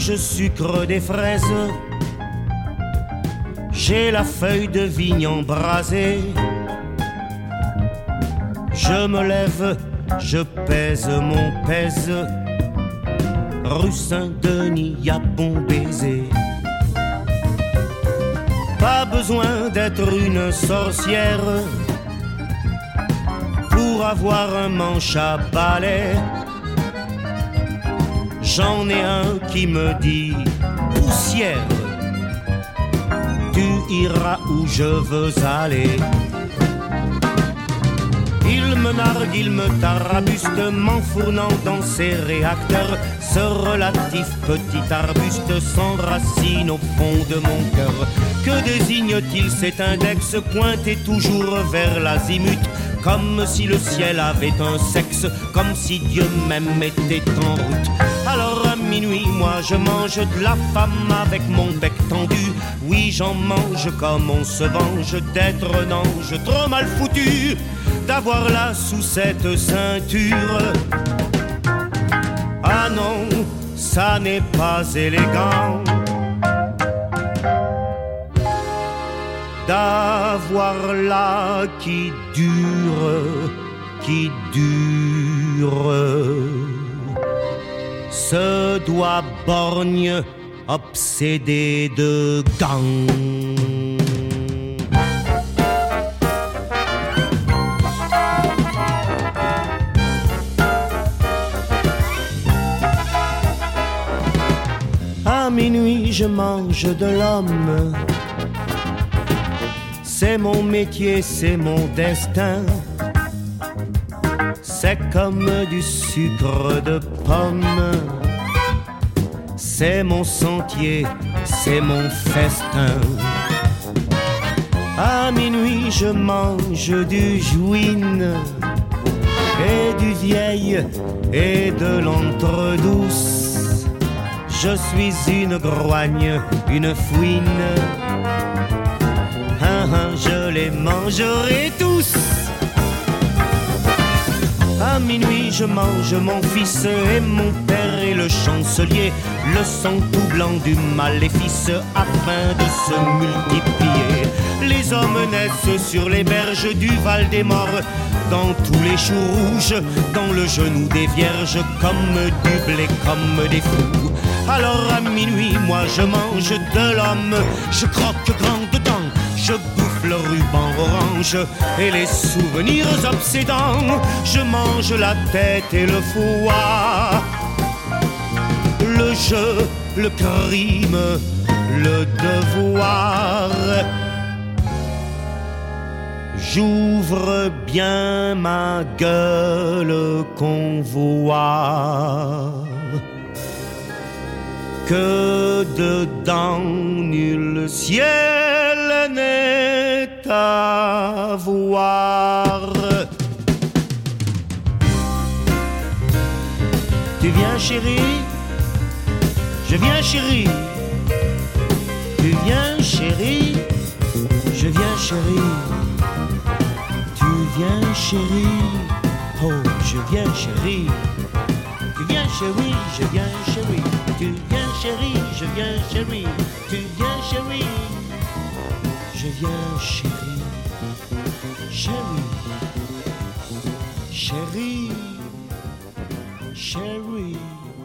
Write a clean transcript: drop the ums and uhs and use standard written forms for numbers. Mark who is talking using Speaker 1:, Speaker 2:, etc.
Speaker 1: je sucre des fraises. J'ai la feuille de vigne embrasée. Je me lève, je pèse mon pèse. Rue Saint-Denis, y'a bon baiser. Pas besoin d'être une sorcière pour avoir un manche à balai. J'en ai un qui me dit poussière, tu iras où je veux aller. Il me nargue, il me tarabuste, m'enfournant dans ses réacteurs. Ce relatif petit arbuste s'enracine au fond de mon cœur. Que désigne-t-il cet index pointé toujours vers l'azimut? Comme si le ciel avait un sexe, comme si Dieu même était en route. Alors à minuit, moi je mange de la femme avec mon bec tendu. Oui, j'en mange comme on se venge d'être un ange trop mal foutu, d'avoir là sous cette ceinture. Ah non, ça n'est pas élégant d'avoir là qui dure, ce doigt borgne obsédé de gang. À minuit, je mange de l'homme. C'est mon métier, c'est mon destin. C'est comme du sucre de pomme. C'est mon sentier, c'est mon festin. À minuit, je mange du jouine et du vieil et de l'entre-douce. Je suis une groigne, une fouine. Je les mangerai tous. À minuit je mange mon fils et mon père et le chancelier, le sang tout blanc du maléfice afin de se multiplier. Les hommes naissent sur les berges du Val des Morts, dans tous les choux rouges, dans le genou des vierges, comme du blé, comme des fous. Alors à minuit moi je mange de l'homme, je croque grand dedans, je bouffe le ruban orange et les souvenirs obsédants. Je mange la tête et le foie, le jeu, le crime, le devoir. J'ouvre bien ma gueule qu'on voit que dedans nul ciel n'est à voir. Tu viens chérie, je viens chérie. Tu viens chérie, je viens chérie. Tu viens chérie, oh je viens chérie. Tu viens chérie, je viens chérie. Tu viens chérie, je viens chérie. Tu viens chérie, je viens chérie. Chérie, chérie, chérie.